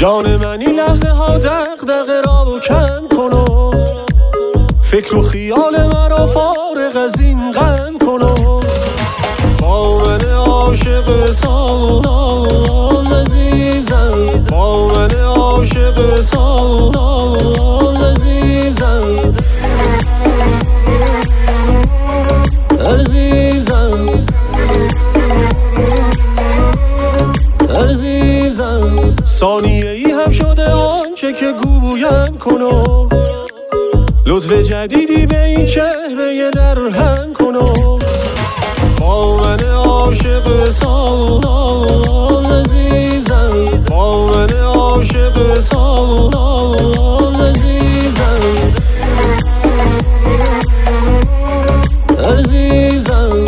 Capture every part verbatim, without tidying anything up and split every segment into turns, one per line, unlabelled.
جان من این لحظه ها دغدغه را کم کن و فکر و خیال مرا فارغ از این غم کن و با من عاشق ساز عزیزم، با من عاشق ساز عزیزم عزیزم عزیزم. ثانیه ای هم شده آنچه که گویم کن و لطف جدیدی به این چهره درهم کن و با من عاشق ساز عزیزم، با من عاشق ساز عزیزم عزیزم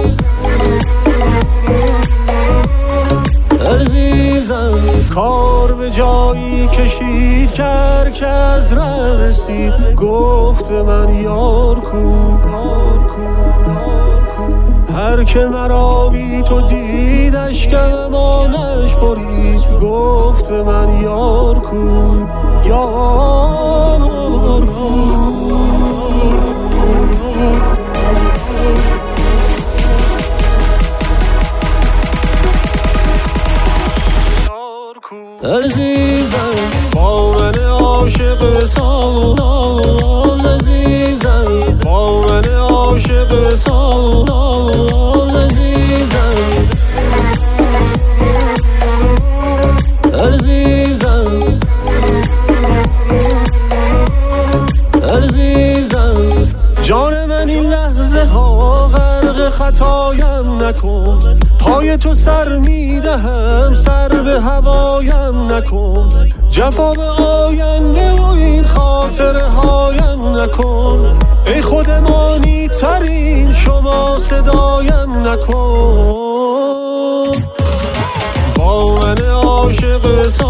عزیزم. کار به جایی کشید که هر کس رسید گفت به من یار کو یار کو یار کو. هر که مرا بی تو دید اشکم امانش برید گفت به من یار کو یار کو. عزیزم با من عاشق ساز عزیزم، با من عاشق ساز عزیزم عزیزم عزیزم. جان من این لحظه ها غرق خطایم نکن، پای تو سر میدهم سر به هوایم نکن، جفا به آینده و این خاطره هایم نکن، ای خودمانی ترین شما صدایم نکن. با من عاشق